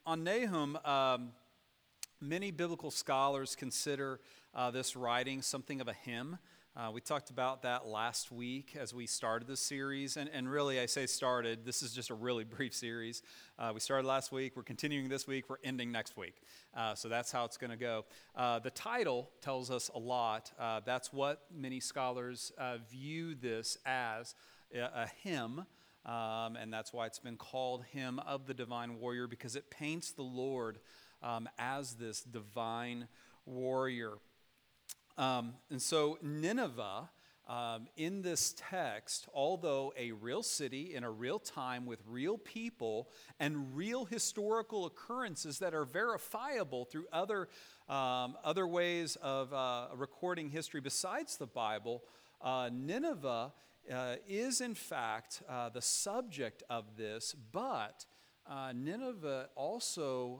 On Nahum, many biblical scholars consider this writing something of a hymn. We talked about that last week as we started this series. And really, I say started, this is just a really brief series. We started last week, we're continuing this week, we're ending next week. So that's how it's going to go. The title tells us a lot. That's what many scholars view this as, a hymn. And that's why it's been called Hymn of the Divine Warrior, because it paints the Lord as this divine warrior. And so Nineveh, in this text, although a real city in a real time with real people and real historical occurrences that are verifiable through other ways of recording history besides the Bible, Nineveh is in fact the subject of this, but Nineveh also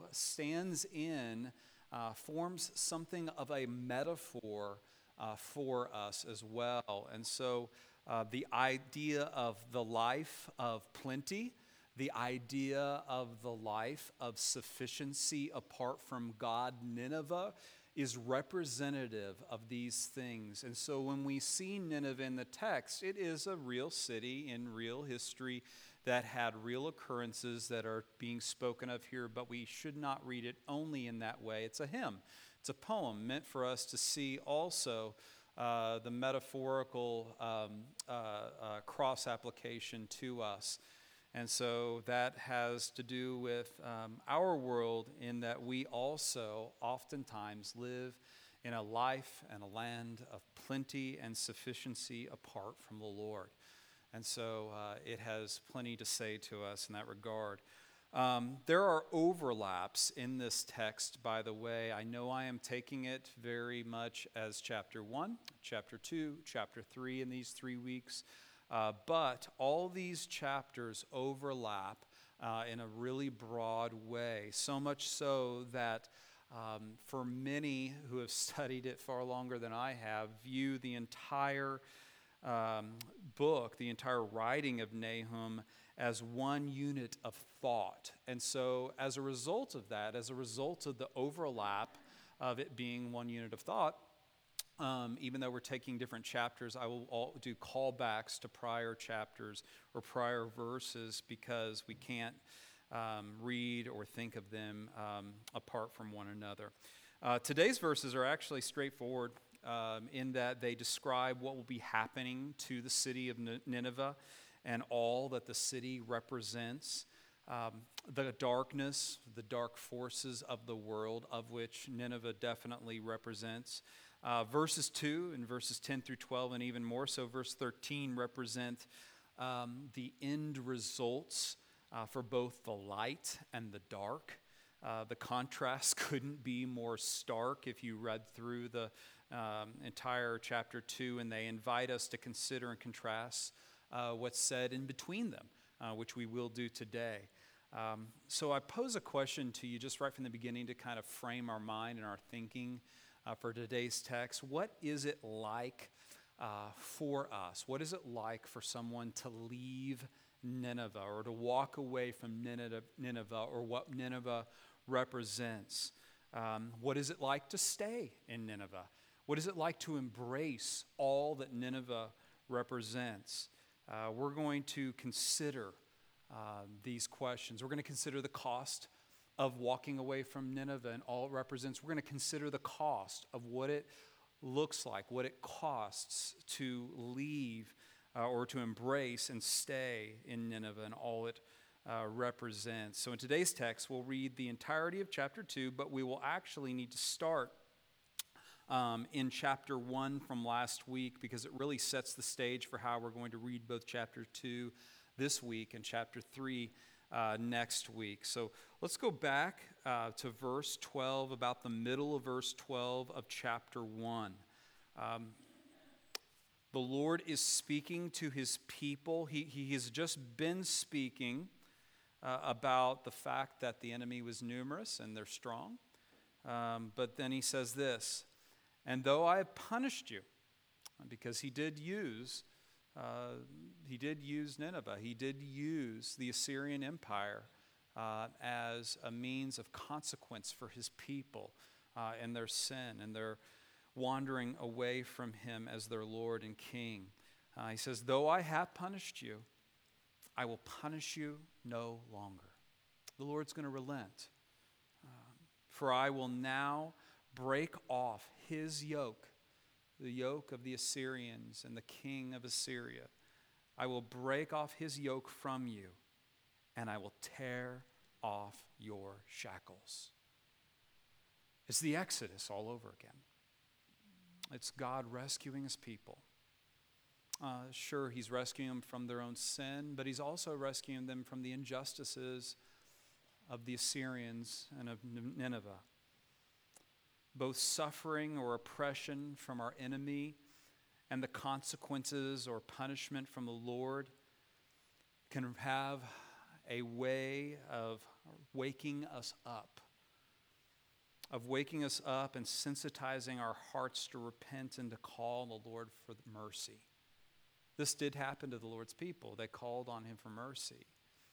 forms something of a metaphor for us as well. And so the idea of the life of plenty, the idea of the life of sufficiency apart from God, Nineveh, is representative of these things. And so when we see Nineveh in the text, it is a real city in real history that had real occurrences that are being spoken of here, but we should not read it only in that way. It's a hymn. It's a poem meant for us to see also the metaphorical cross application to us. And so that has to do with our world, in that we also oftentimes live in a life and a land of plenty and sufficiency apart from the Lord. And so it has plenty to say to us in that regard. There are overlaps in this text, by the way. I know I am taking it very much as chapter 1, chapter 2, chapter 3 in these 3 weeks. But all these chapters overlap in a really broad way, so much so that for many who have studied it far longer than I have, view the entire book, the entire writing of Nahum, as one unit of thought. And so as a result of that, as a result of the overlap of it being one unit of thought, even though we're taking different chapters, I will do callbacks to prior chapters or prior verses, because we can't read or think of them apart from one another. Today's verses are actually straightforward in that they describe what will be happening to the city of Nineveh and all that the city represents. The darkness, the dark forces of the world, of which Nineveh definitely represents. Verses 2 and verses 10 through 12, and even more so, verse 13, represent the end results for both the light and the dark. The contrast couldn't be more stark if you read through the entire chapter 2, and they invite us to consider and contrast what's said in between them, which we will do today. So I pose a question to you just right from the beginning to kind of frame our mind and our thinking for today's text. What is it like for us? What is it like for someone to leave Nineveh, or to walk away from Nineveh, or what Nineveh represents? What is it like to stay in Nineveh? What is it like to embrace all that Nineveh represents? We're going to consider these questions. We're going to consider the cost of walking away from Nineveh and all it represents. We're going to consider the cost of what it looks like, what it costs to leave or to embrace and stay in Nineveh and all it represents. So in today's text, we'll read the entirety of chapter 2, but we will actually need to start in chapter 1 from last week, because it really sets the stage for how we're going to read both chapter 2 this week and chapter 3 next week. So let's go back to verse 12, about the middle of verse 12 of chapter 1. The Lord is speaking to his people. He has just been speaking about the fact that the enemy was numerous and they're strong. But then he says this, "And though I have punished you," because he did use Nineveh, he did use the Assyrian Empire as a means of consequence for his people and their sin and their wandering away from him as their Lord and King. He says, though I have punished you, I will punish you no longer. The Lord's going to relent. For I will now break off his yoke, the yoke of the Assyrians and the king of Assyria. I will break off his yoke from you, and I will tear off your shackles. It's the Exodus all over again. It's God rescuing his people. Sure, he's rescuing them from their own sin, but he's also rescuing them from the injustices of the Assyrians and of Nineveh. Both suffering or oppression from our enemy and the consequences or punishment from the Lord can have a way of waking us up and sensitizing our hearts to repent and to call on the Lord for mercy. This did happen to the Lord's people. They called on him for mercy.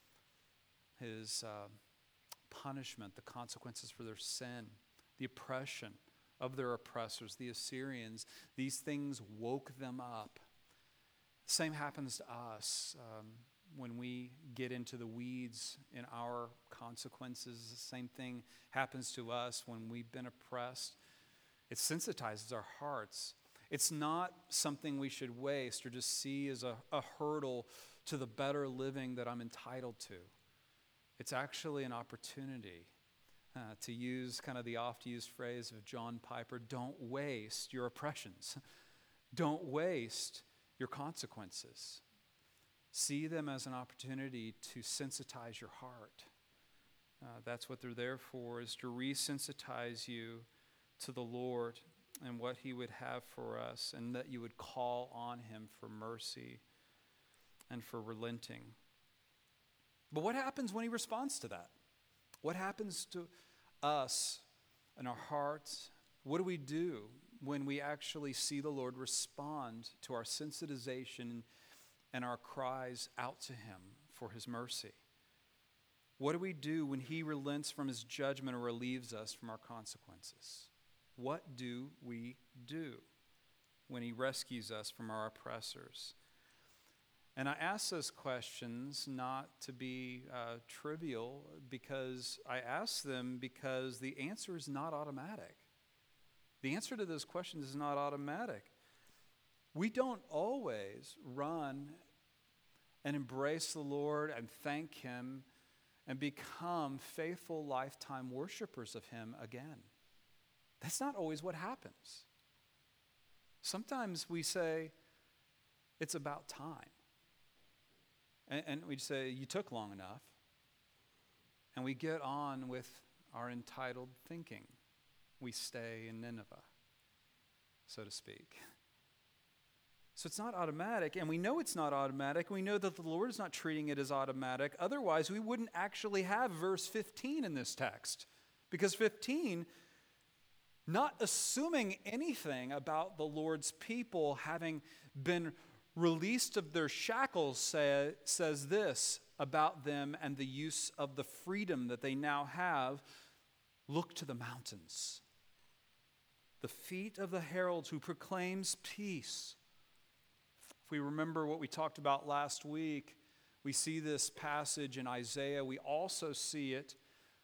His punishment, the consequences for their sin, the oppression of their oppressors, the Assyrians, these things woke them up. Same happens to us when we get into the weeds in our consequences. The same thing happens to us when we've been oppressed. It sensitizes our hearts. It's not something we should waste or just see as a hurdle to the better living that I'm entitled to. It's actually an opportunity to use kind of the oft-used phrase of John Piper, don't waste your oppressions. Don't waste your consequences. See them as an opportunity to sensitize your heart. That's what they're there for, is to resensitize you to the Lord and what he would have for us, and that you would call on him for mercy and for relenting. But what happens when he responds to that? What happens to us and our hearts? What do we do when we actually see the Lord respond to our sensitization and our cries out to him for his mercy? What do we do when he relents from his judgment or relieves us from our consequences? What do we do when he rescues us from our oppressors? And I ask those questions not to be trivial, because I ask them because the answer is not automatic. The answer to those questions is not automatic. We don't always run and embrace the Lord and thank him and become faithful lifetime worshipers of him again. That's not always what happens. Sometimes we say, it's about time. And we say, you took long enough. And we get on with our entitled thinking. We stay in Nineveh, so to speak. So it's not automatic, and we know it's not automatic. We know that the Lord is not treating it as automatic. Otherwise, we wouldn't actually have verse 15 in this text. Because 15, not assuming anything about the Lord's people having been released of their shackles, says this about them and the use of the freedom that they now have. Look to the mountains, the feet of the herald who proclaims peace. If we remember what we talked about last week, we see this passage in Isaiah. We also see it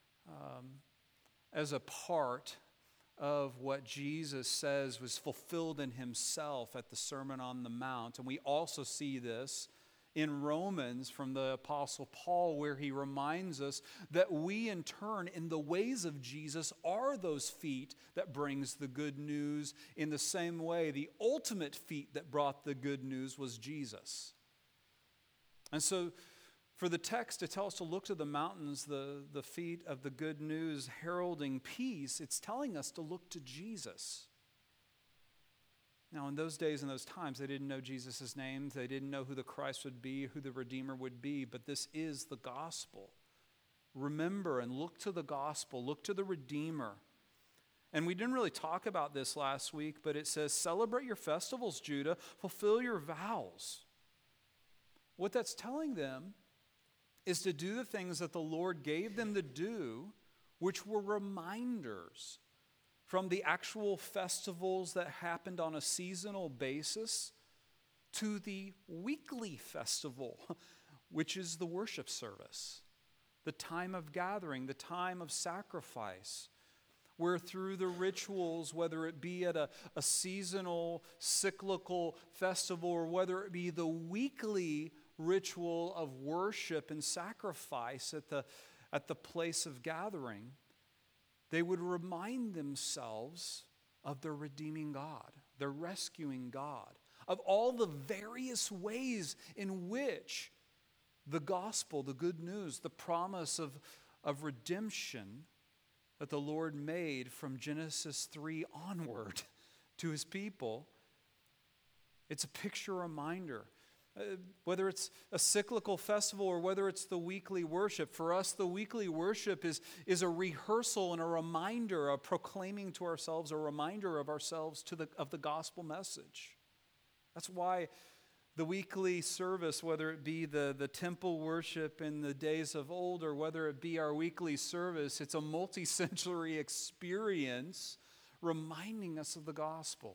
as a part of what Jesus says was fulfilled in himself at the Sermon on the Mount. And we also see this in Romans from the Apostle Paul, where he reminds us that we in turn, in the ways of Jesus, are those feet that brings the good news. In the same way, the ultimate feet that brought the good news was Jesus. And so for the text to tell us to look to the mountains, the feet of the good news heralding peace, it's telling us to look to Jesus. Now, in those days and those times, they didn't know Jesus' name. They didn't know who the Christ would be, who the Redeemer would be, but this is the gospel. Remember and look to the gospel. Look to the Redeemer. And we didn't really talk about this last week, but it says, celebrate your festivals, Judah. Fulfill your vows. What that's telling them is to do the things that the Lord gave them to do, which were reminders from the actual festivals that happened on a seasonal basis to the weekly festival, which is the worship service, the time of gathering, the time of sacrifice, where through the rituals, whether it be at a seasonal, cyclical festival, or whether it be the weekly ritual of worship and sacrifice at the place of gathering, they would remind themselves of their redeeming God, their rescuing God, of all the various ways in which the gospel, the good news, the promise of redemption that the Lord made from Genesis 3 onward to his people, it's a picture reminder. Whether it's a cyclical festival or whether it's the weekly worship, for us the weekly worship is a rehearsal and a reminder, a proclaiming to ourselves, a reminder of ourselves of the gospel message. That's why the weekly service, whether it be the temple worship in the days of old or whether it be our weekly service, it's a multi-sensory experience reminding us of the gospel.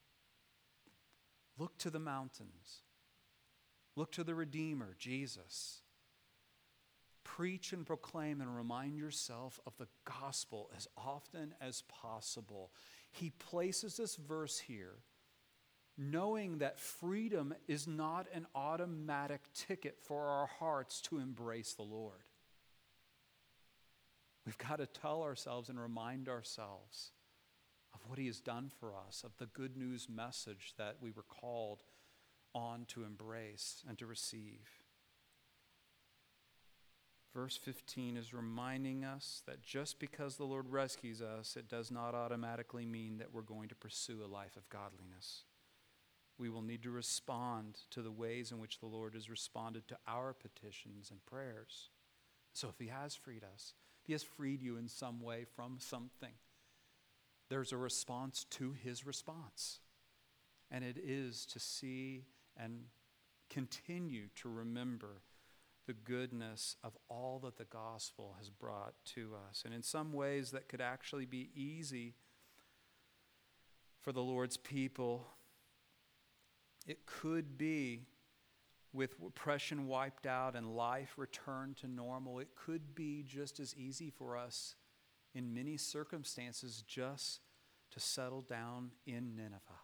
Look to the mountains. Look to the Redeemer, Jesus. Preach and proclaim and remind yourself of the gospel as often as possible. He places this verse here knowing that freedom is not an automatic ticket for our hearts to embrace the Lord. We've got to tell ourselves and remind ourselves of what he has done for us, of the good news message that we were called on to embrace and to receive. Verse 15 is reminding us that just because the Lord rescues us, it does not automatically mean that we're going to pursue a life of godliness. We will need to respond to the ways in which the Lord has responded to our petitions and prayers. So if he has freed us, if he has freed you in some way from something, there's a response to his response. And it is to see and continue to remember the goodness of all that the gospel has brought to us. And in some ways that could actually be easy for the Lord's people. It could be with oppression wiped out and life returned to normal. It could be just as easy for us in many circumstances just to settle down in Nineveh,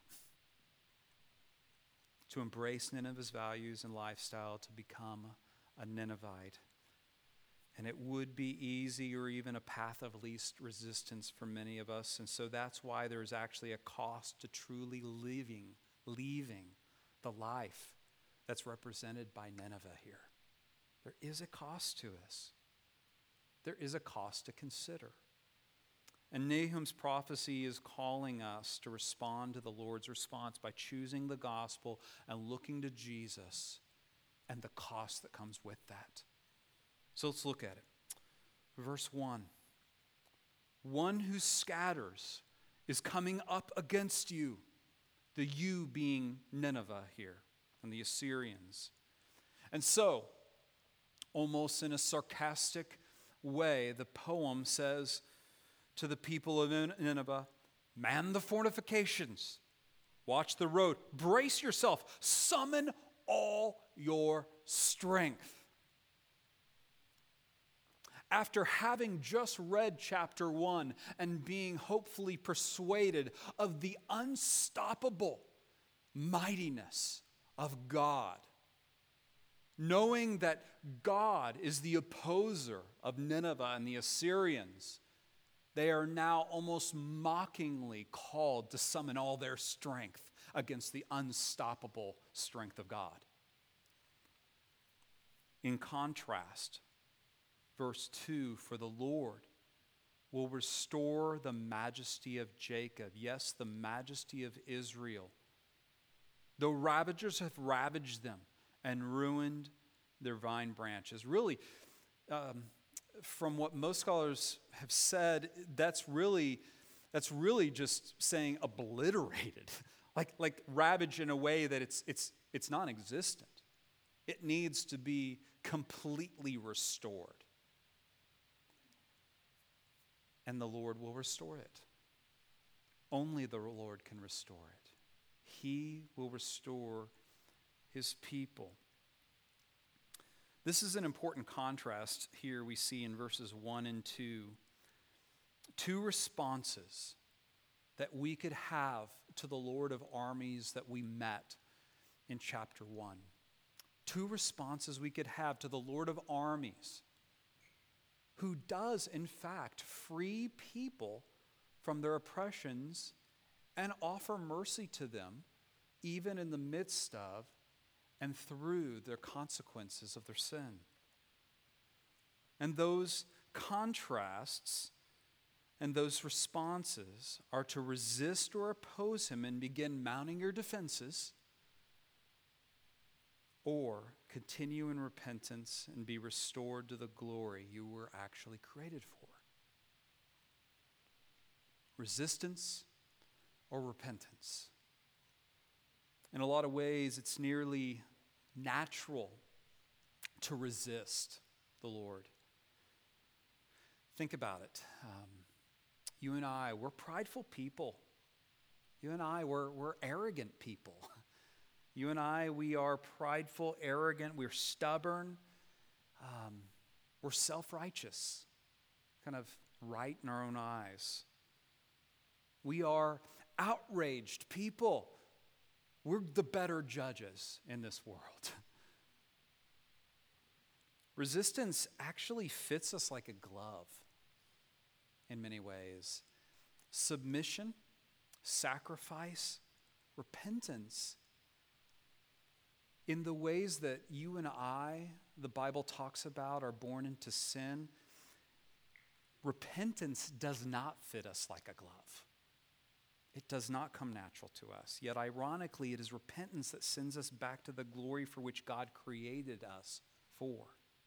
to embrace Nineveh's values and lifestyle, to become a Ninevite. And it would be easy or even a path of least resistance for many of us. And so that's why there's actually a cost to truly leaving the life that's represented by Nineveh here. There is a cost to us. There is a cost to consider. And Nahum's prophecy is calling us to respond to the Lord's response by choosing the gospel and looking to Jesus and the cost that comes with that. So let's look at it. Verse 1. One who scatters is coming up against you. The you being Nineveh here and the Assyrians. And so, almost in a sarcastic way, the poem says to the people of Nineveh, man the fortifications, watch the road, brace yourself, summon all your strength. After having just read chapter 1 and being hopefully persuaded of the unstoppable mightiness of God, knowing that God is the opposer of Nineveh and the Assyrians, they are now almost mockingly called to summon all their strength against the unstoppable strength of God. In contrast, verse 2, for the Lord will restore the majesty of Jacob, yes, the majesty of Israel. Though ravagers have ravaged them and ruined their vine branches. Really, from what most scholars have said, that's really just saying obliterated, like ravaged in a way that it's non-existent. It needs to be completely restored. And the Lord will restore it. Only the Lord can restore it. He will restore his people. This is an important contrast here we see in verses 1 and 2. Two responses that we could have to the Lord of armies that we met in chapter 1. Two responses we could have to the Lord of armies, who does, in fact, free people from their oppressions and offer mercy to them, even in the midst of and through their consequences of their sin. And those contrasts and those responses are to resist or oppose him and begin mounting your defenses, or continue in repentance and be restored to the glory you were actually created for. Resistance or repentance. In a lot of ways, it's nearly natural to resist the Lord. Think about it. You and I, we're prideful people. You and I, we're arrogant people. You and I, we are prideful, arrogant, we're stubborn, we're self-righteous, kind of right in our own eyes. We are outraged people. We're the better judges in this world. Resistance actually fits us like a glove in many ways. Submission, sacrifice, repentance. In the ways that you and I, the Bible talks about, are born into sin, repentance does not fit us like a glove. It does not come natural to us. Yet ironically, it is repentance that sends us back to the glory for which God created us for.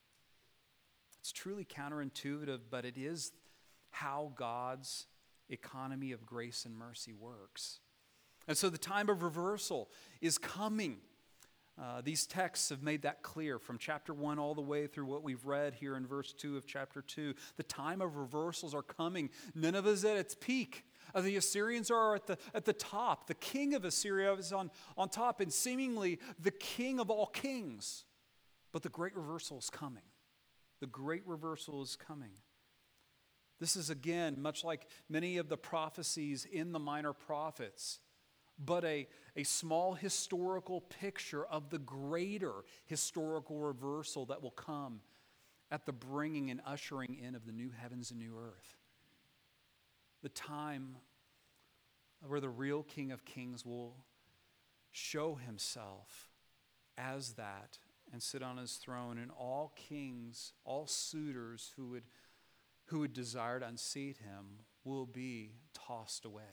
It's truly counterintuitive, but it is how God's economy of grace and mercy works. And so the time of reversal is coming. These texts have made that clear from chapter 1 all the way through what we've read here in verse 2 of chapter 2. The time of reversals are coming. Nineveh is at its peak. The Assyrians are at the top. The king of Assyria is on top, and seemingly the king of all kings. But the great reversal is coming. The great reversal is coming. This is, again, much like many of the prophecies in the minor prophets, but a small historical picture of the greater historical reversal that will come at the bringing and ushering in of the new heavens and new earth. The time where the real King of Kings will show himself as that and sit on his throne, and all kings, all suitors who would desire to unseat him will be tossed away,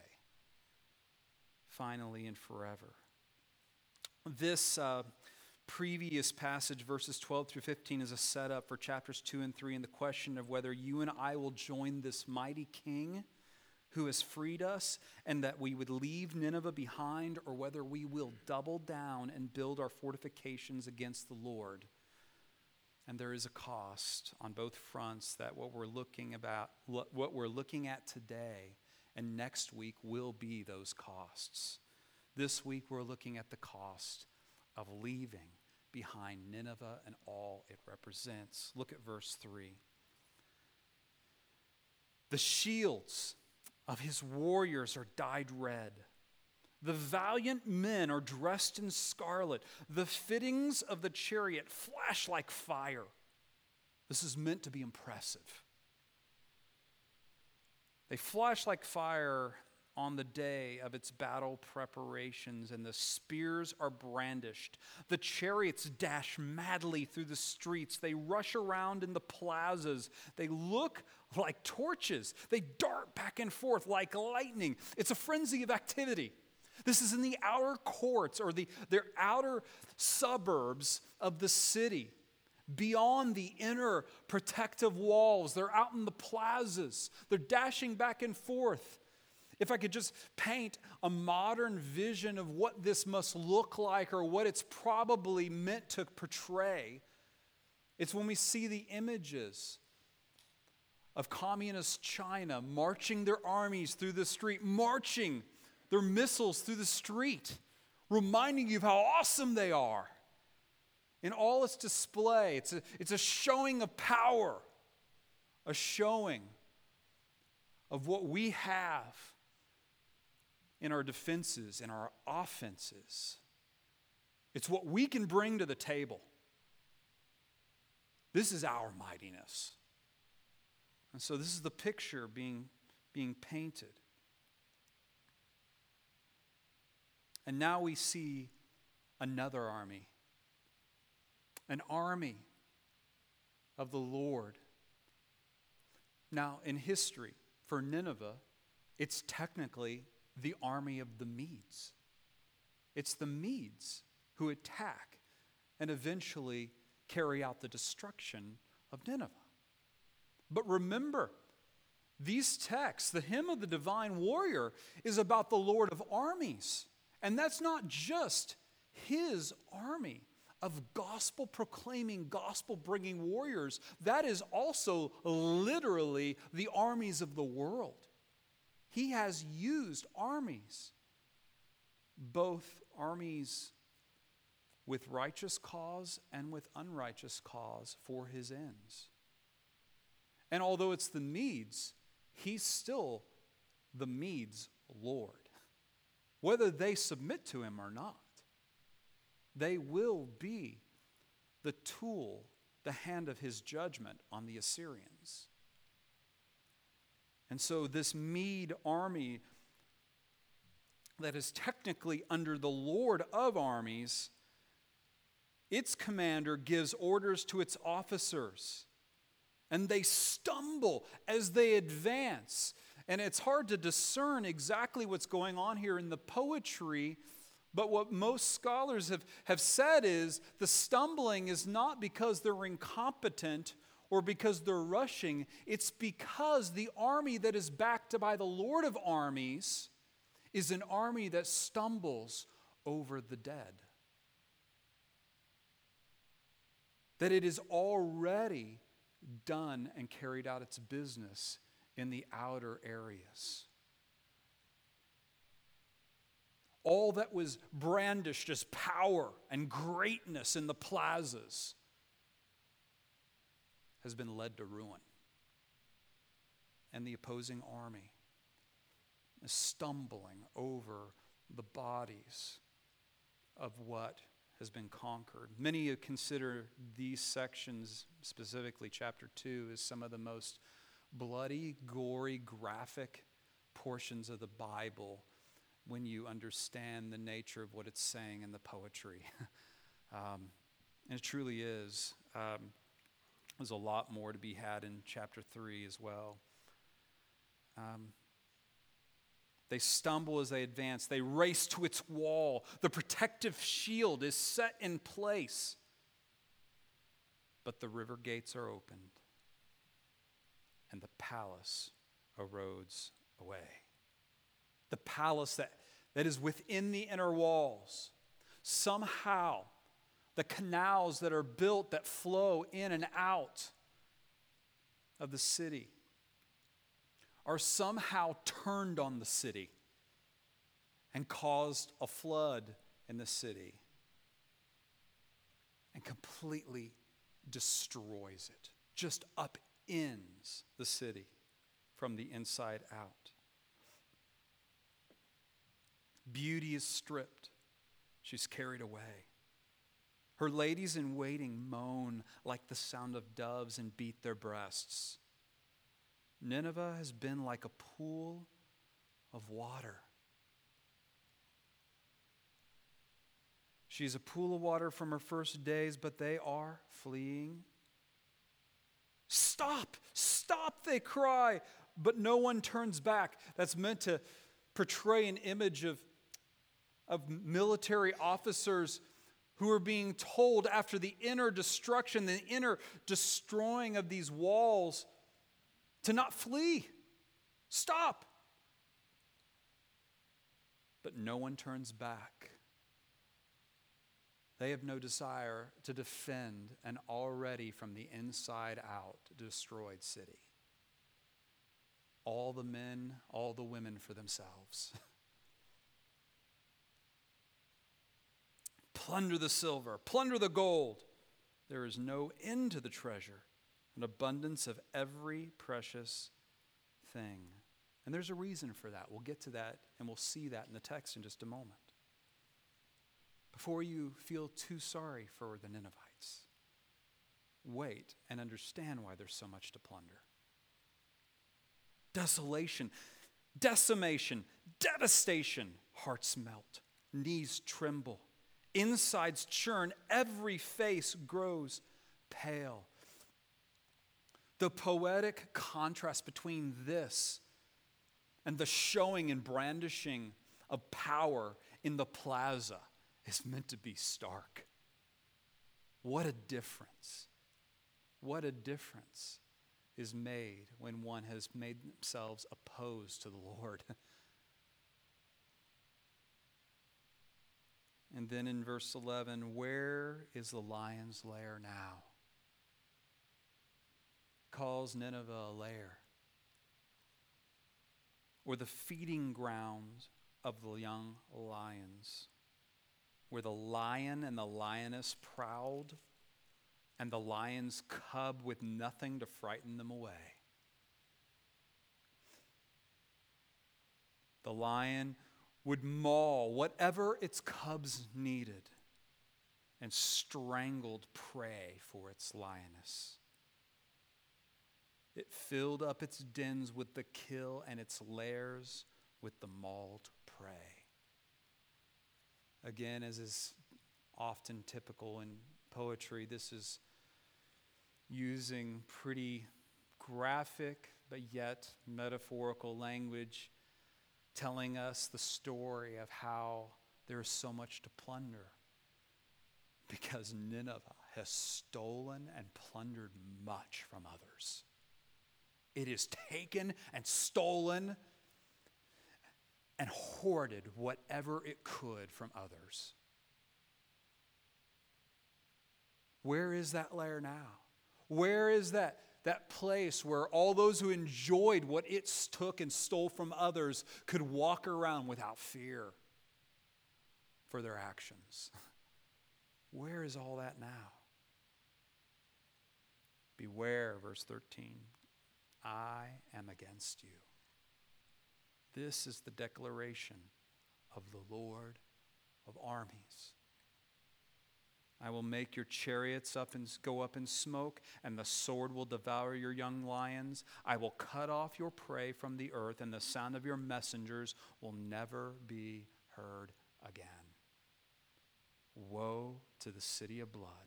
finally and forever. This previous passage, verses 12 through 15, is a setup for chapters 2 and 3 and the question of whether you and I will join this mighty king who has freed us and that we would leave Nineveh behind, or whether we will double down and build our fortifications against the Lord. And there is a cost on both fronts that what we're looking at today and next week will be those costs. This week we're looking at the cost of leaving behind Nineveh and all it represents. Look at verse 3. The shields of his warriors are dyed red. The valiant men are dressed in scarlet. The fittings of the chariot flash like fire. This is meant to be impressive. They flash like fire on the day of its battle preparations, and the spears are brandished. The chariots dash madly through the streets. They rush around in the plazas. They look like torches. They dart back and forth like lightning. It's a frenzy of activity. This is in the outer courts, or their outer suburbs of the city. Beyond the inner protective walls, they're out in the plazas. They're dashing back and forth. If I could just paint a modern vision of what this must look like or what it's probably meant to portray, it's when we see the images of communist China marching their armies through the street, marching their missiles through the street, reminding you of how awesome they are. In all its display, it's a showing of power, a showing of what we have in our defenses, in our offenses. It's what we can bring to the table. This is our mightiness. And so this is the picture being painted. And now we see another army. An army of the Lord. Now, in history, for Nineveh, it's technically the army of the Medes. It's the Medes who attack and eventually carry out the destruction of Nineveh. But remember, these texts, the hymn of the divine warrior, is about the Lord of armies. And that's not just his army of gospel-proclaiming, gospel-bringing warriors. That is also literally the armies of the world. He has used armies, both armies with righteous cause and with unrighteous cause for his ends. And although it's the Medes, he's still the Medes' Lord. Whether they submit to him or not, they will be the tool, the hand of his judgment on the Assyrians. And so this Mede army that is technically under the Lord of armies, its commander gives orders to its officers, and they stumble as they advance. And it's hard to discern exactly what's going on here in the poetry, but what most scholars have said is the stumbling is not because they're incompetent or because they're rushing. It's because the army that is backed by the Lord of armies is an army that stumbles over the dead. That it is already done and carried out its business in the outer areas. All that was brandished as power and greatness in the plazas has been led to ruin. And the opposing army is stumbling over the bodies of what has been conquered. Many consider these sections, specifically chapter 2, as some of the most bloody, gory, graphic portions of the Bible when you understand the nature of what it's saying in the poetry. And it truly is. There's a lot more to be had in chapter 3 as well. They stumble as they advance. They race to its wall. The protective shield is set in place. But the river gates are opened, and the palace erodes away. The palace that is within the inner walls. Somehow, the canals that are built that flow in and out of the city are somehow turned on the city and caused a flood in the city and completely destroys it, just upends the city from the inside out. Beauty is stripped. She's carried away. Her ladies in waiting moan like the sound of doves and beat their breasts. Nineveh has been like a pool of water. She's a pool of water from her first days, but they are fleeing. Stop, stop, they cry, but no one turns back. That's meant to portray an image of military officers who are being told after the inner destruction, the inner destroying of these walls, to not flee. Stop. no one turns back. They have no desire to defend an already from the inside out destroyed city. All the men, all the women for themselves. Plunder the silver, plunder the gold. There is no end to the treasure, an abundance of every precious thing. And there's a reason for that. We'll get to that and we'll see that in the text in just a moment. Before you feel too sorry for the Ninevites, wait and understand why there's so much to plunder. Desolation, decimation, devastation. Hearts melt, knees tremble, insides churn, every face grows pale. The poetic contrast between this and the showing and brandishing of power in the plaza is meant to be stark. What a difference. What a difference is made when one has made themselves opposed to the Lord. And then in verse 11, where is the lion's lair now? Calls Nineveh a lair, or the feeding ground of the young lions, where the lion and the lioness prowled, and the lion's cub with nothing to frighten them away. The lion would maul whatever its cubs needed and strangled prey for its lioness. It filled up its dens with the kill and its lairs with the mauled prey. Again, as is often typical in poetry, this is using pretty graphic but yet metaphorical language, telling us the story of how there is so much to plunder because Nineveh has stolen and plundered much from others. It is taken and stolen and hoarded whatever it could from others. Where is that lair now? Where is that place where all those who enjoyed what it took and stole from others could walk around without fear for their actions? Where is all that now? Beware, verse 13. I am against you. This is the declaration of the Lord of armies. I will make your chariots go up in smoke, and the sword will devour your young lions. I will cut off your prey from the earth, and the sound of your messengers will never be heard again. Woe to the city of blood,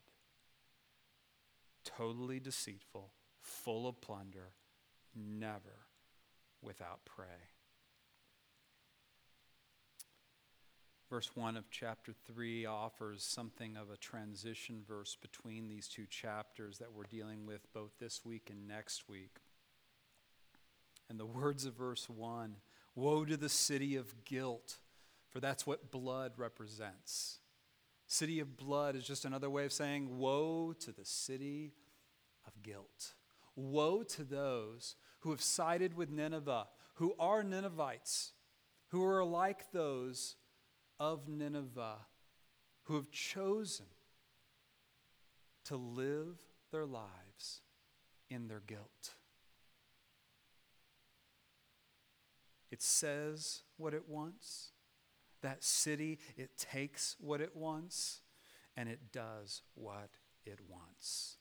totally deceitful, full of plunder, never without prey. Verse 1 of chapter 3 offers something of a transition verse between these two chapters that we're dealing with both this week and next week. And the words of verse 1, woe to the city of guilt, for that's what blood represents. City of blood is just another way of saying woe to the city of guilt. Woe to those who have sided with Nineveh, who are Ninevites, who are like those of Nineveh, who have chosen to live their lives in their guilt. It says what it wants. That city, it takes what it wants, and it does what it wants.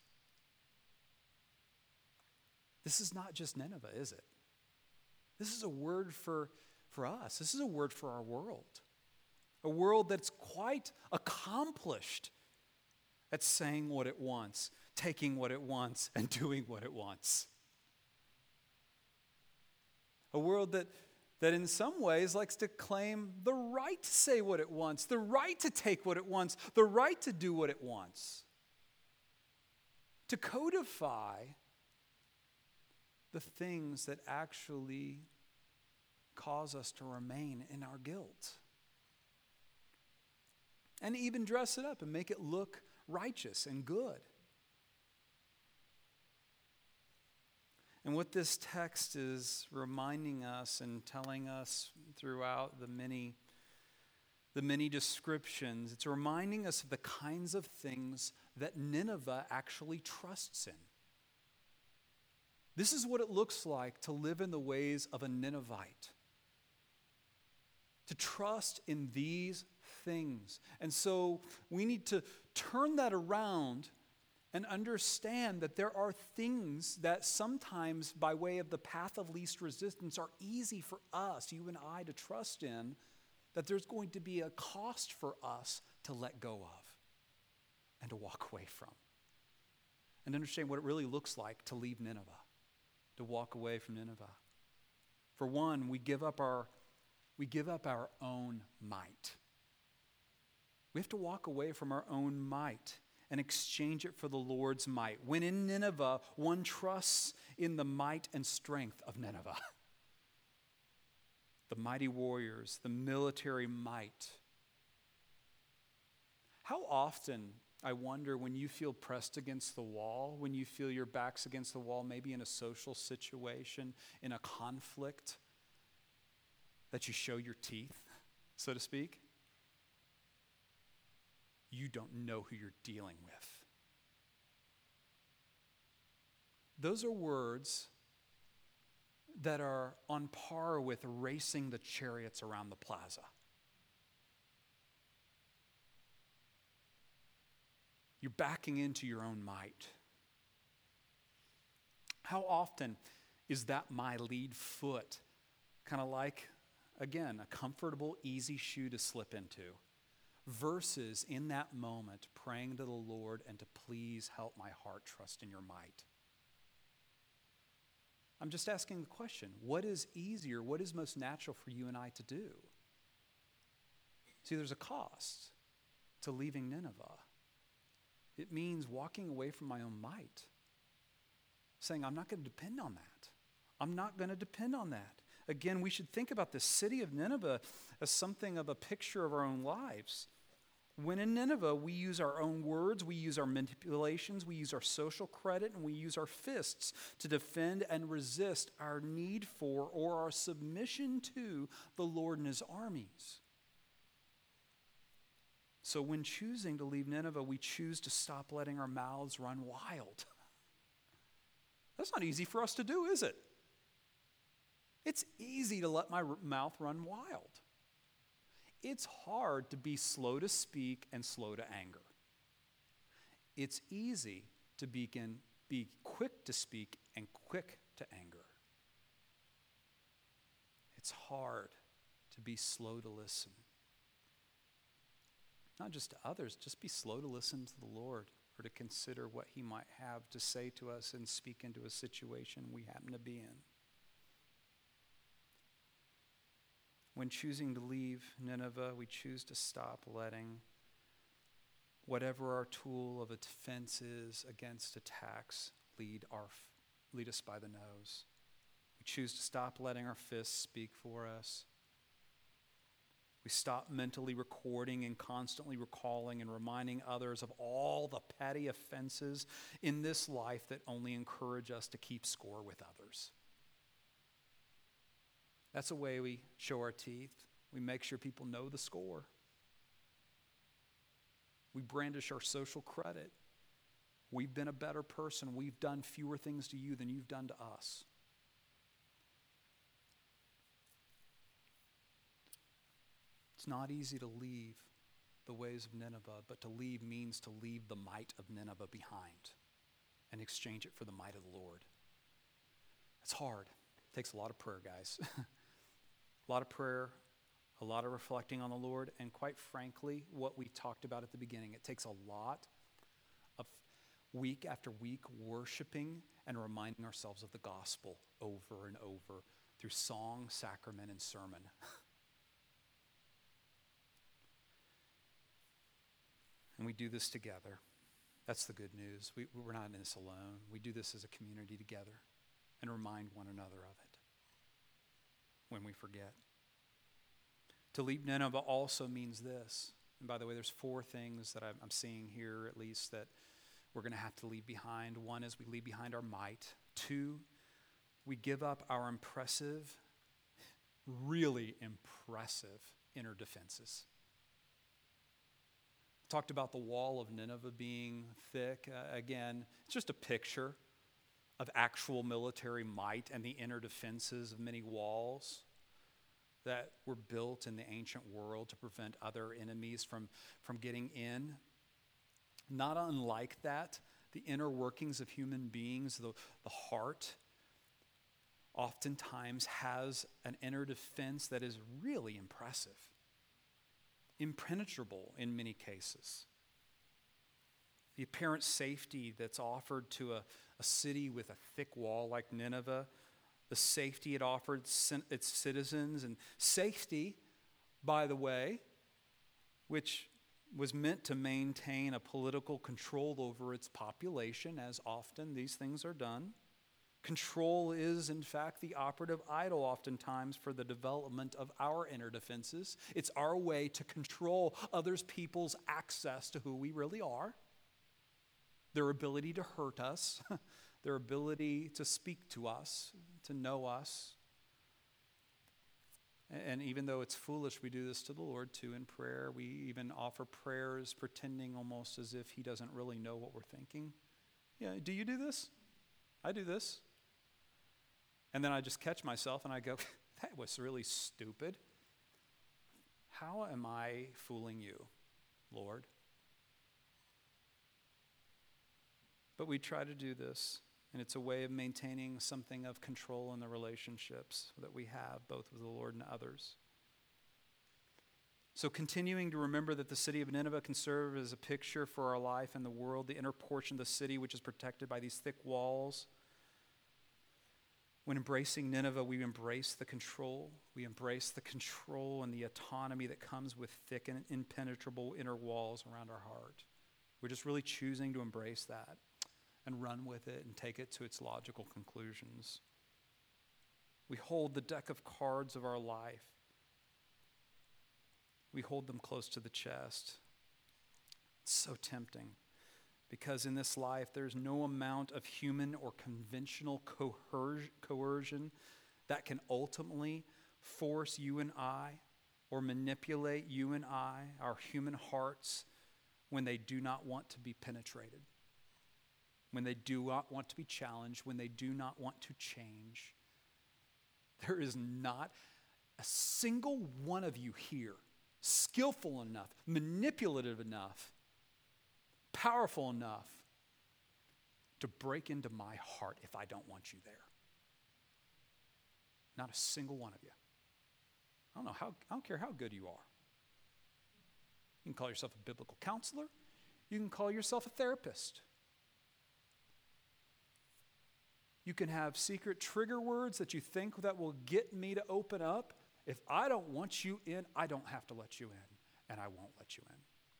This is not just Nineveh, is it? This is a word for us. This is a word for our world. A world that's quite accomplished at saying what it wants, taking what it wants, and doing what it wants. A world that in some ways likes to claim the right to say what it wants, the right to take what it wants, the right to do what it wants. To codify the things that actually cause us to remain in our guilt. and even dress it up and make it look righteous and good. And what this text is reminding us and telling us throughout the many descriptions, it's reminding us of the kinds of things that Nineveh actually trusts in. This is what it looks like to live in the ways of a Ninevite. To trust in these things. And so we need to turn that around and understand that there are things that sometimes, by way of the path of least resistance, are easy for us, you and I, to trust in, that there's going to be a cost for us to let go of and to walk away from. And understand what it really looks like to leave Nineveh, to walk away from Nineveh. For one, we give up our own might. We have to walk away from our own might and exchange it for the Lord's might. When in Nineveh, one trusts in the might and strength of Nineveh. The mighty warriors, the military might. How often, I wonder, when you feel pressed against the wall, when you feel your back's against the wall, maybe in a social situation, in a conflict, that you show your teeth, so to speak? You don't know who you're dealing with. Those are words that are on par with racing the chariots around the plaza. You're backing into your own might. How often is that my lead foot kind of like, again, a comfortable, easy shoe to slip into, versus in that moment praying to the Lord and to please help my heart trust in your might? I'm just asking the question, what is easier, what is most natural for you and I to do? See, there's a cost to leaving Nineveh. It means walking away from my own might, saying, I'm not going to depend on that. I'm not going to depend on that. Again, we should think about the city of Nineveh as something of a picture of our own lives. When in Nineveh, we use our own words, we use our manipulations, we use our social credit, and we use our fists to defend and resist our need for or our submission to the Lord and his armies. So when choosing to leave Nineveh, we choose to stop letting our mouths run wild. That's not easy for us to do, is it? It's easy to let my mouth run wild. It's hard to be slow to speak and slow to anger. It's easy to be quick to speak and quick to anger. It's hard to be slow to listen. Not just to others, just be slow to listen to the Lord or to consider what he might have to say to us and speak into a situation we happen to be in. When choosing to leave Nineveh, we choose to stop letting whatever our tool of defense is against attacks lead us by the nose. We choose to stop letting our fists speak for us. We stop mentally recording and constantly recalling and reminding others of all the petty offenses in this life that only encourage us to keep score with others. That's a way we show our teeth. We make sure people know the score. We brandish our social credit. We've been a better person. We've done fewer things to you than you've done to us. It's not easy to leave the ways of Nineveh, but to leave means to leave the might of Nineveh behind and exchange it for the might of the Lord. It's hard. It takes a lot of prayer, guys. A lot of prayer, a lot of reflecting on the Lord, and quite frankly, what we talked about at the beginning, it takes a lot of week after week worshiping and reminding ourselves of the gospel over and over through song, sacrament, and sermon. And we do this together. That's the good news. We're not in this alone. We do this as a community together and remind one another of it when we forget. To leave Nineveh also means this. And by the way, there's 4 things that I'm seeing here, at least, that we're going to have to leave behind. One is we leave behind our might. 2, we give up our impressive, really impressive inner defenses. Talked about the wall of Nineveh being thick. Again, it's just a picture of actual military might and the inner defenses of many walls that were built in the ancient world to prevent other enemies from getting in. Not unlike that, the inner workings of human beings, the heart, oftentimes has an inner defense that is really impressive, impenetrable in many cases. The apparent safety that's offered to a city with a thick wall like Nineveh, the safety it offered its citizens, and safety, by the way, which was meant to maintain a political control over its population, as often these things are done. Control is, in fact, the operative idol oftentimes for the development of our inner defenses. It's our way to control others' people's access to who we really are, their ability to hurt us, their ability to speak to us, to know us. And even though it's foolish, we do this to the Lord too in prayer. We even offer prayers pretending almost as if he doesn't really know what we're thinking. Yeah, do you do this? I do this. And then I just catch myself and I go, that was really stupid. How am I fooling you, Lord? But we try to do this, and it's a way of maintaining something of control in the relationships that we have, both with the Lord and others. So continuing to remember that the city of Nineveh can serve as a picture for our life and the world, the inner portion of the city, which is protected by these thick walls. When embracing Nineveh, we embrace the control. We embrace the control and the autonomy that comes with thick and impenetrable inner walls around our heart. We're just really choosing to embrace that and run with it and take it to its logical conclusions. We hold the deck of cards of our life. We hold them close to the chest. It's so tempting because in this life there's no amount of human or conventional coercion that can ultimately force you and I or manipulate you and I, our human hearts, when they do not want to be penetrated, when they do not want to be challenged, when they do not want to change. There is not a single one of you here skillful enough, manipulative enough, powerful enough to break into my heart if I don't want you there. Not a single one of you. I don't care how good you are. You can call yourself a biblical counselor. You can call yourself a therapist. You can have secret trigger words that you think that will get me to open up. If I don't want you in, I don't have to let you in, and I won't let you in.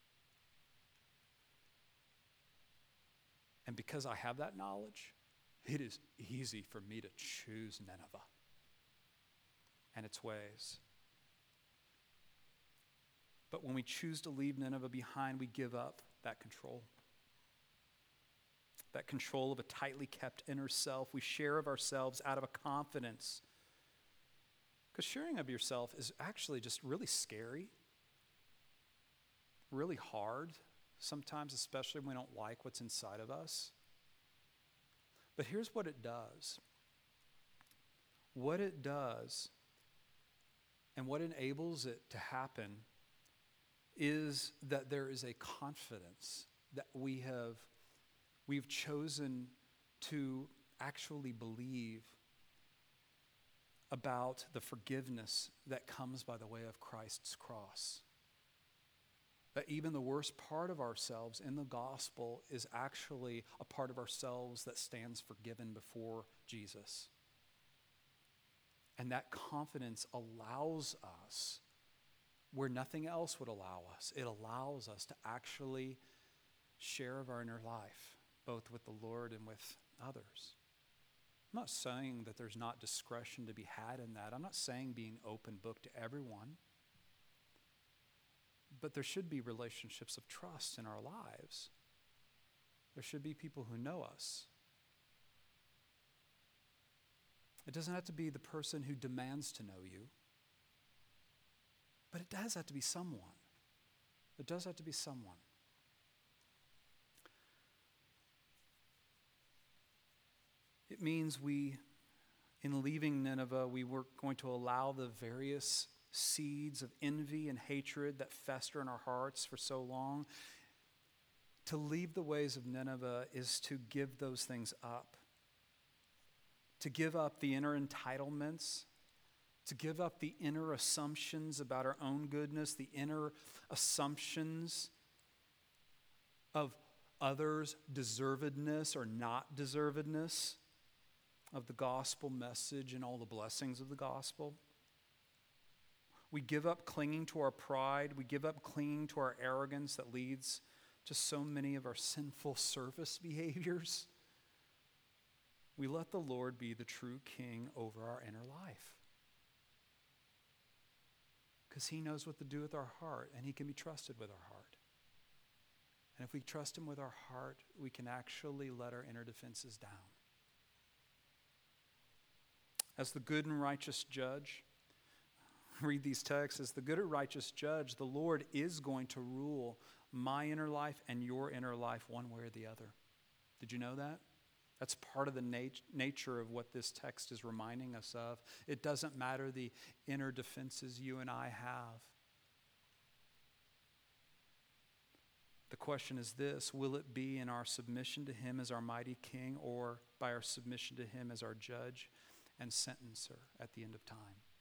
And because I have that knowledge, it is easy for me to choose Nineveh and its ways. But when we choose to leave Nineveh behind, we give up that control. That control of a tightly kept inner self. We share of ourselves out of a confidence. Because sharing of yourself is actually just really scary, really hard, sometimes especially when we don't like what's inside of us. But here's what it does. What it does and what enables it to happen is that there is a confidence that we've chosen to actually believe about the forgiveness that comes by the way of Christ's cross. That even the worst part of ourselves in the gospel is actually a part of ourselves that stands forgiven before Jesus. And that confidence allows us where nothing else would allow us. It allows us to actually share of our inner life, both with the Lord and with others. I'm not saying that there's not discretion to be had in that. I'm not saying being open book to everyone. But there should be relationships of trust in our lives. There should be people who know us. It doesn't have to be the person who demands to know you, but it does have to be someone. It does have to be someone. It means in leaving Nineveh, we were going to allow the various seeds of envy and hatred that fester in our hearts for so long. To leave the ways of Nineveh is to give those things up. To give up the inner entitlements, to give up the inner assumptions about our own goodness, the inner assumptions of others' deservedness or not deservedness of the gospel message and all the blessings of the gospel. We give up clinging to our pride. We give up clinging to our arrogance that leads to so many of our sinful service behaviors. We let the Lord be the true king over our inner life. Because he knows what to do with our heart, and he can be trusted with our heart. And if we trust him with our heart, we can actually let our inner defenses down. As the good and righteous judge, read these texts, as the good and righteous judge, the Lord is going to rule my inner life and your inner life one way or the other. Did you know that? That's part of the nature of what this text is reminding us of. It doesn't matter the inner defenses you and I have. The question is this: will it be in our submission to him as our mighty king, or by our submission to him as our judge and sentencer at the end of time?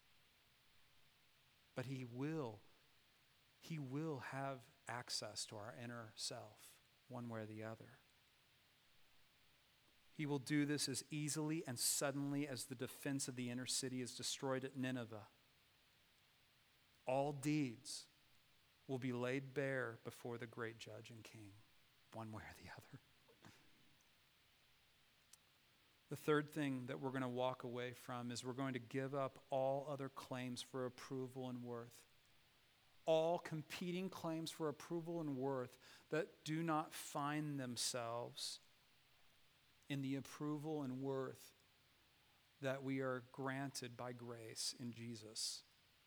But he will have access to our inner self one way or the other. He will do this as easily and suddenly as the defense of the inner city is destroyed at Nineveh. All deeds will be laid bare before the great judge and king, one way or the other. The third thing that we're going to walk away from is we're going to give up all other claims for approval and worth. All competing claims for approval and worth that do not find themselves in the approval and worth that we are granted by grace in Jesus.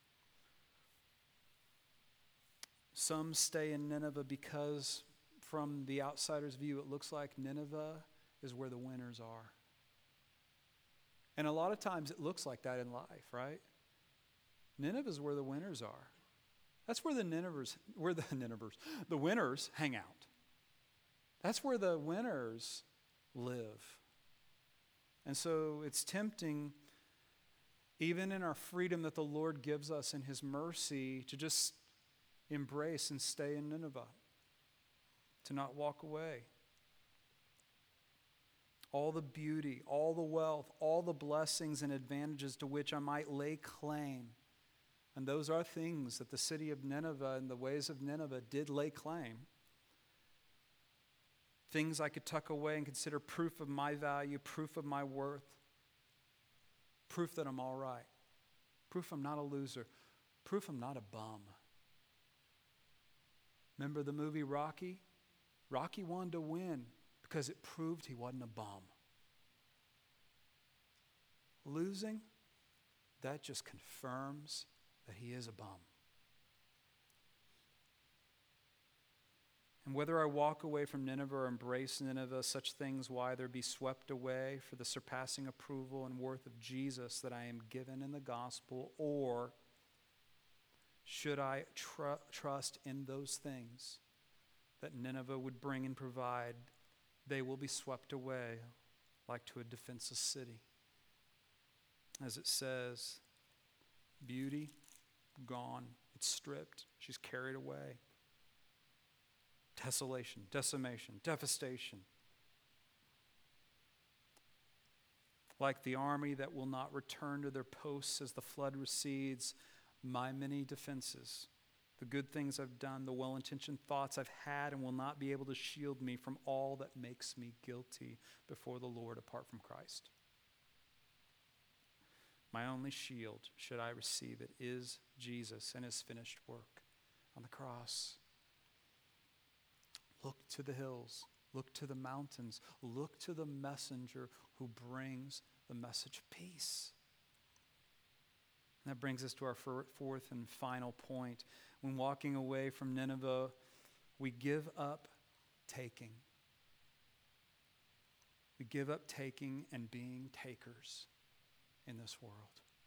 Some stay in Nineveh because from the outsider's view, it looks like Nineveh is where the winners are. And a lot of times it looks like that in life, right? Nineveh is where the winners are. That's where the winners hang out. That's where the winners live. And so it's tempting, even in our freedom that the Lord gives us in his mercy, to just embrace and stay in Nineveh, to not walk away. All the beauty, all the wealth, all the blessings and advantages to which I might lay claim. And those are things that the city of Nineveh and the ways of Nineveh did lay claim. Things I could tuck away and consider proof of my value, proof of my worth, proof that I'm all right, proof I'm not a loser, proof I'm not a bum. Remember the movie Rocky? Rocky wanted to win because it proved he wasn't a bum. Losing, that just confirms that he is a bum. And whether I walk away from Nineveh or embrace Nineveh, such things will either be swept away for the surpassing approval and worth of Jesus that I am given in the gospel, or should I trust in those things that Nineveh would bring and provide, they will be swept away like to a defenseless city. As it says, beauty gone, it's stripped, she's carried away. Desolation, decimation, devastation. Like the army that will not return to their posts as the flood recedes, my many defenses, the good things I've done, the well-intentioned thoughts I've had, and will not be able to shield me from all that makes me guilty before the Lord apart from Christ. My only shield, should I receive it, is Jesus and his finished work. on the cross. Look to the hills. Look to the mountains. Look to the messenger who brings the message of peace. And that brings us to our fourth and final point. When walking away from Nineveh, we give up taking. We give up taking and being takers in this world,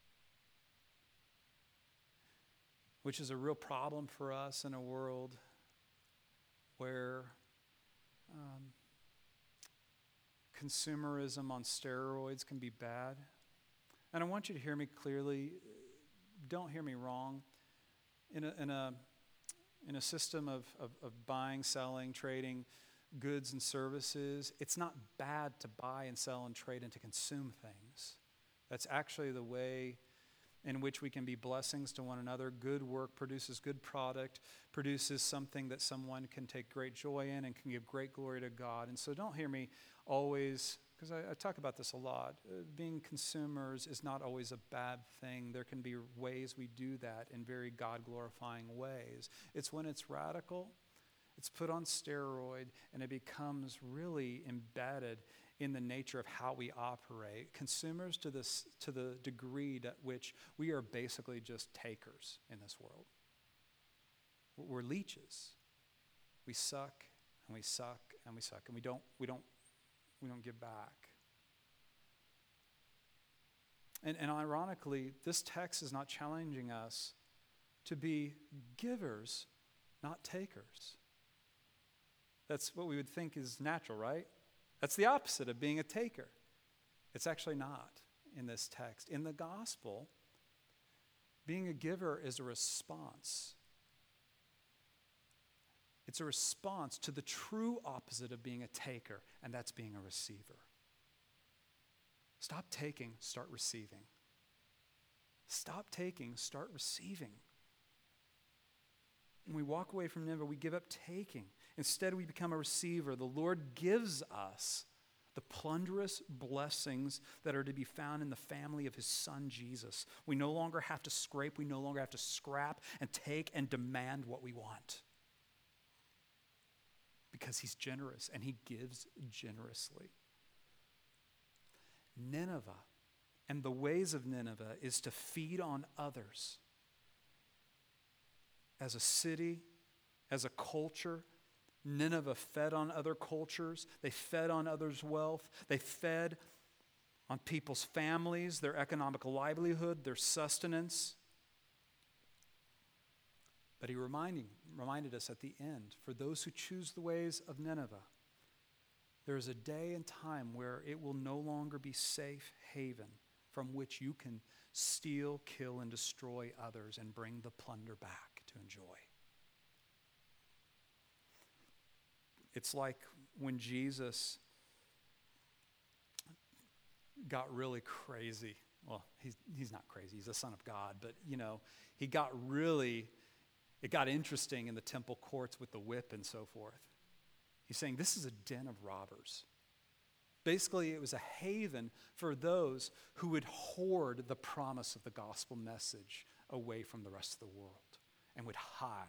which is a real problem for us in a world where consumerism on steroids can be bad. And I want you to hear me clearly. Don't hear me wrong. In a system of buying, selling, trading goods and services, it's not bad to buy and sell and trade and to consume things. That's actually the way in which we can be blessings to one another. Good work produces good product, produces something that someone can take great joy in and can give great glory to God. And so don't hear me always, because I talk about this a lot, being consumers is not always a bad thing. There can be ways we do that in very God-glorifying ways. It's when it's radical, it's put on steroid, and it becomes really embedded in the nature of how we operate. Consumers to the degree to which we are basically just takers in this world. We're leeches. We suck and we suck and we suck, and we don't give back. And ironically, this text is not challenging us to be givers, not takers. That's what we would think is natural, right? That's the opposite of being a taker. It's actually not in this text. In the gospel, being a giver is a response. It's a response to the true opposite of being a taker, and that's being a receiver. Stop taking, start receiving. Stop taking, start receiving. When we walk away from Nineveh, we give up taking. Instead, we become a receiver. The Lord gives us the plunderous blessings that are to be found in the family of his son, Jesus. We no longer have to scrape. We no longer have to scrap and take and demand what we want. Because he's generous and he gives generously. Nineveh and the ways of Nineveh is to feed on others. As a city, as a culture, Nineveh fed on other cultures. They fed on others' wealth. They fed on people's families, their economic livelihood, their sustenance. But he reminded us at the end, for those who choose the ways of Nineveh, there is a day and time where it will no longer be safe haven from which you can steal, kill, and destroy others and bring the plunder back to enjoy. It's like when Jesus got really crazy. Well, he's not crazy. He's the Son of God. But, it got interesting in the temple courts with the whip and so forth. He's saying this is a den of robbers. Basically, it was a haven for those who would hoard the promise of the gospel message away from the rest of the world and would hide.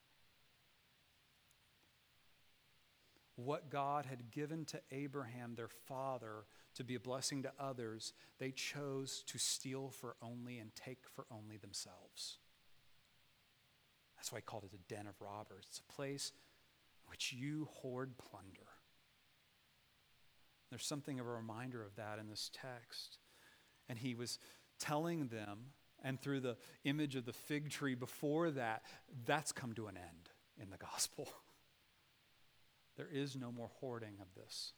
What God had given to Abraham, their father, to be a blessing to others, they chose to steal for only and take for only themselves. That's why he called it a den of robbers. It's a place in which you hoard plunder. There's something of a reminder of that in this text. And he was telling them, and through the image of the fig tree before that, that's come to an end in the gospel. There is no more hoarding of this.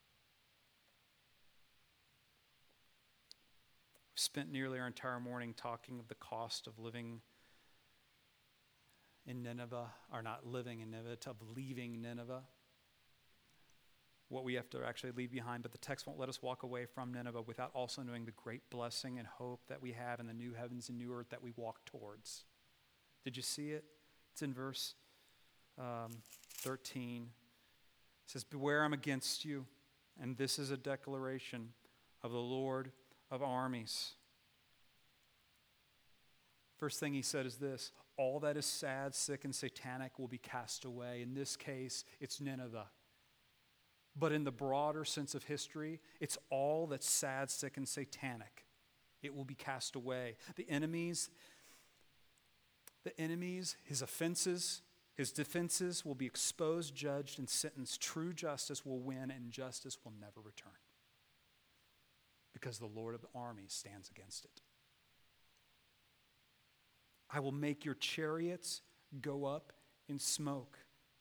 We spent nearly our entire morning talking of the cost of living in Nineveh, or not living in Nineveh, of leaving Nineveh. What we have to actually leave behind, but the text won't let us walk away from Nineveh without also knowing the great blessing and hope that we have in the new heavens and new earth that we walk towards. Did you see it? It's in verse 13. It says, "Beware, I'm against you, and this is a declaration of the Lord of armies." First thing he said is this: all that is sad, sick, and satanic will be cast away. In this case, it's Nineveh. But in the broader sense of history, it's all that's sad, sick, and satanic. It will be cast away. The enemies, his offenses, his defenses will be exposed, judged, and sentenced. True justice will win, and justice will never return, because the Lord of the armies stands against it. I will make your chariots go up in smoke.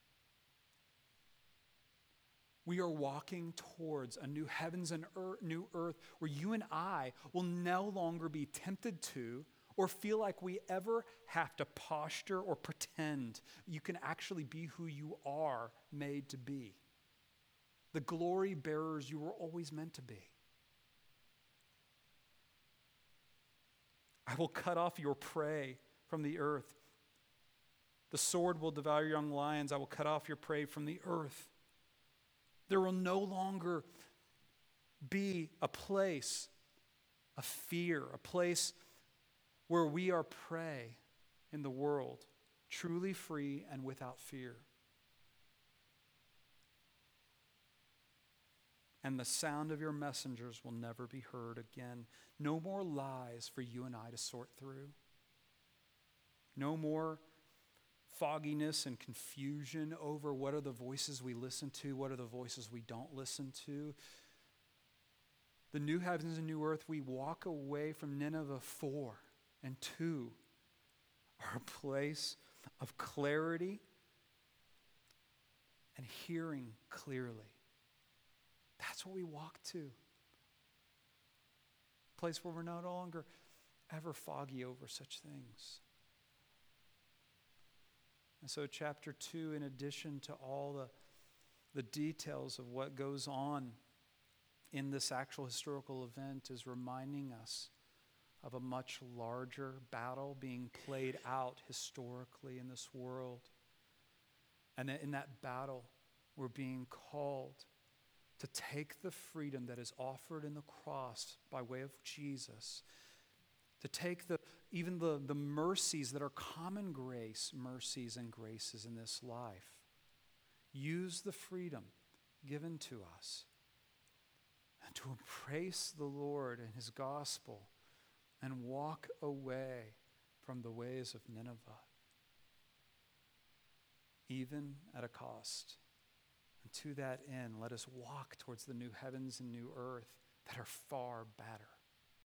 We are walking towards a new heavens and new earth where you and I will no longer be tempted to or feel like we ever have to posture or pretend. You can actually be who you are made to be. The glory bearers you were always meant to be. I will cut off your prey from the earth. The sword will devour young lions. I will cut off your prey from the earth. There will no longer be a place of fear, a place where we are prey in the world, truly free and without fear. And the sound of your messengers will never be heard again. No more lies for you and I to sort through. No more fogginess and confusion over what are the voices we listen to, what are the voices we don't listen to. The new heavens and new earth we walk away from Nineveh for and to are a place of clarity and hearing clearly. That's what we walk to. A place where we're no longer ever foggy over such things. And so chapter 2, in addition to all the details of what goes on in this actual historical event, is reminding us of a much larger battle being played out historically in this world. And that in that battle, we're being called to take the freedom that is offered in the cross by way of Jesus, to take even the mercies that are common grace, mercies and graces in this life. Use the freedom given to us and to embrace the Lord and his gospel and walk away from the ways of Nineveh, even at a cost. And to that end, let us walk towards the new heavens and new earth that are far better.